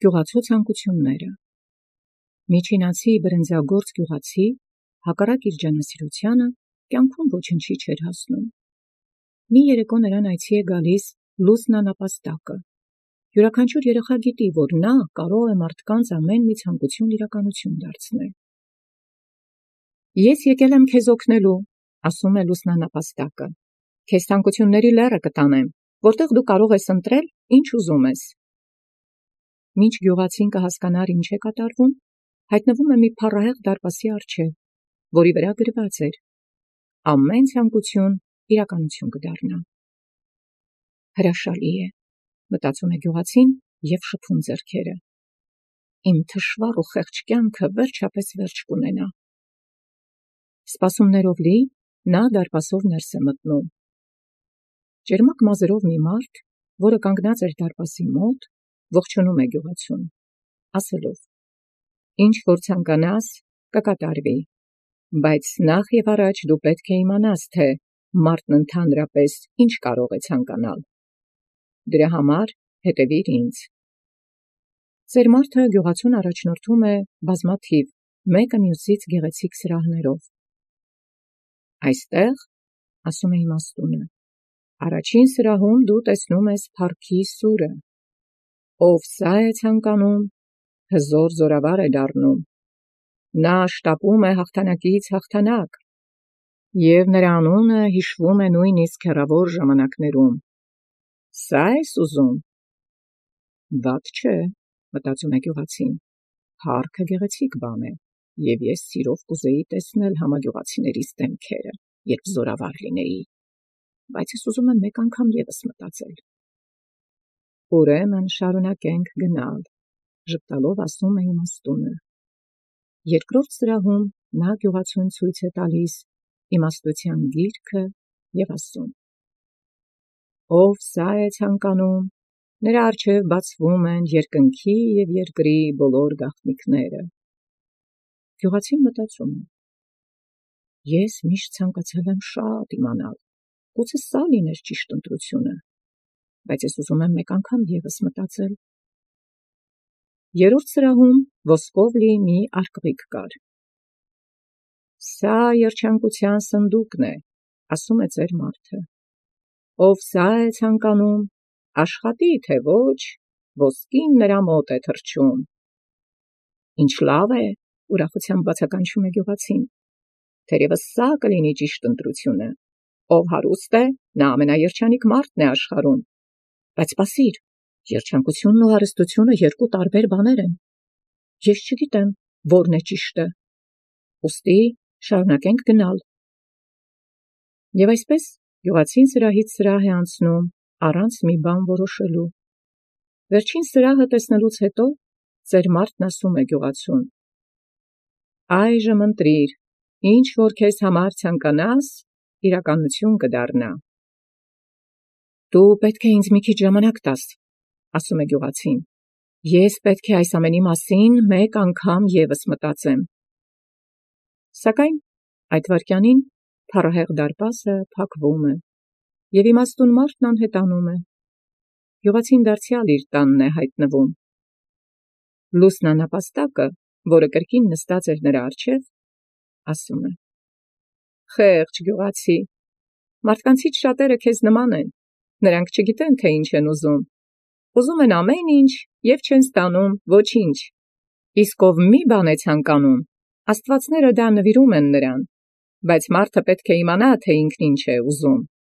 Գյուղացու ցանկությունները։ Միջինացի բրնձագործ գյուղացի, հակառակ իր ջանասիրությանը, կյանքում ոչնչի չէր հասնում։ Մի երեկո նրան այցի է գալիս լուսնանապաստակը։ Յուրաքանչյուր երեխա գիտի, որ նա կարող է մարդկանց ամեն մի ցանկություն իրականություն դարձնել։ Ես եկել եմ քեզ օգնելու, ասում է լուսնանապաստակը։ Քեզ ցանկությունների լեռը կտանեմ, որտեղ դու կարող ես ընտրել, ինչ ուզում ես։ Մինչ գյուղացին կհասկանար ինչ է կատարվում, հայտնվում է մի փառահեղ դարպասի առջև, որի վրա գրված էր. ամեն ցանկություն իրականություն կդառնա։ Հրաշալի է, մտածում է գյուղացին և շփում ձեռքերը։ Իմ թշվառ ու խեղճ կյանքը վերջապես վերջ կունենա։ Սպասումներով լի, նա դարպասով ներս է մտնում։ Ճերմակ մազերով մի մարդ, որը կանգնած էր դարպասի մոտ, ողջունում է գյուղացուն, ասելով. ինչ որ ցանկանաս, կկատարվի, բայց նախ և առաջ դու պետք է իմանաս, թե մարդն ընդհանրապես ինչ կարող է ցանկանալ։ Դրա համար հետևիր ինձ։ Ծեր մարդը գյուղացուն առաջնորդում է բազմաթիվ, մեկը մյուսից գեղեցիկ սրահներով։ Այստեղ, ասում է իմաստունը, առաջին սրահում դու տեսնում ես փառքի սուրը։ Ով սա է ցանկանում, հզոր զորավար է դառնում։ Նա շտապում է հաղթանակից հաղթանակ, և նրա անունը հիշվում է նույնիսկ հեռավոր ժամանակներում։ Սա ես ուզում։ Վատ չէ, մտածում է գյուղացին, փառքը գեղեցիկ բան է, և ես սիրով կուզեի տեսնել համագյուղացիներիս դեմքերը, երբ զորավար լինեի, բայց ես ուզում եմ մեկ անգամ ևս մտածել։ Ուրեմն շարունակենք գնալ, ժպտալով ասում է իմաստունը։ Երկրորդ սրահում նա գյուղացուն ցույց է տալիս իմաստության գիրքը և ասում. ով սա է ցանկանում, նրա առջև բացվում են երկնքի և երկրի բոլոր գաղտնիքները։ Գյուղացին մտածում է. ես միշտ ցանկացել եմ շատ իմանալ, գուցե սա լիներ ճիշտ ընտրությունը, բայց ես ուզում եմ մեկ անգամ ևս մտածել։ Երրորդ սրահում ոսկով լի մի արկղիկ կար։ Սա երջանկության սնդուկն է, ասում է ծեր մարդը։ Ով սա է ցանկանում, աշխատի թե ոչ, ոսկին նրա մոտ է թռչում։ Ինչ լավ է, ուրախությամբ բացականչում է գյուղացին։ Թերևս սա կլինի ճիշտ ընտրությունը։ Ով հարուստ է, նա ամենաերջանիկ մարդն է աշխարհում։ Բայց սպասիր, երջանկությունն ու հարստությունը երկու տարբեր բաներ են։ Ես չգիտեմ, որն է ճիշտը։ Ուստի շարունակենք գնալ։ Եվ այսպես գյուղացին սրահից սրահ է անցնում, առանց մի բան որոշելու։ Վերջին սրահը տեսնելուց հետո ծեր մարդն ասում է գյուղացուն. այժմ ընտրիր, ինչ որ քեզ համար ցանկանաս, իրականություն կդառնա։ Դու պետք է ինձ մի քիչ ժամանակ տաս, ասում է գյուղացին։ Ես պետք է այս ամենի մասին մեկ անգամ ևս մտածեմ։ Սակայն այդ վայրկյանին փառահեղ դարպասը փակվում է, և իմաստուն մարդն անհետանում է։ Գյուղացին դարձյալ իր տանն է հայտնվում։ Լուսնանապաստակը, որը կրկին նստած էր նրա առջև, ասում է. խեղճ գյուղացի, մարդկանցից շատերը քեզ նման են, նրանք չգիտեն, թե ինչ են ուզում։ Ուզում են ամեն ինչ և չեն ստանում ոչինչ։ Իսկ ով մի բան է ցանկանում, աստվածները դա նվիրում են նրան, բայց մարդը պետք է իմանա, թե ինքն ինչ է ուզում։